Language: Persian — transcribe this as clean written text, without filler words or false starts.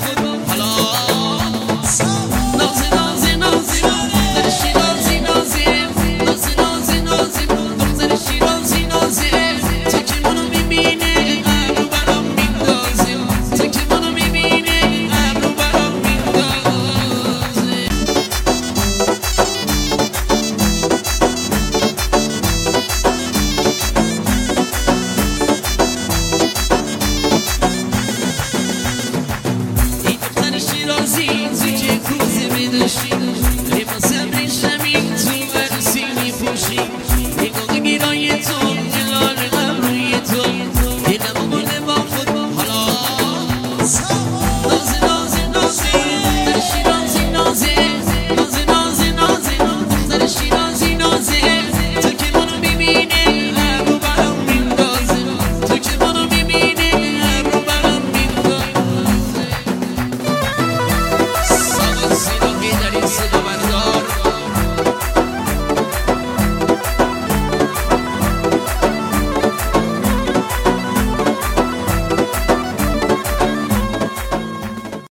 خدا حالا نازی نازی نازی دختر شیرازی نازی نازی نازی نازی دختر شیرازی نازی تو که منو میبینی ابرو برام میندازی تو که منو میبینی ابرو برام میندازی این دختر شیرازی تو که کوزه میداشی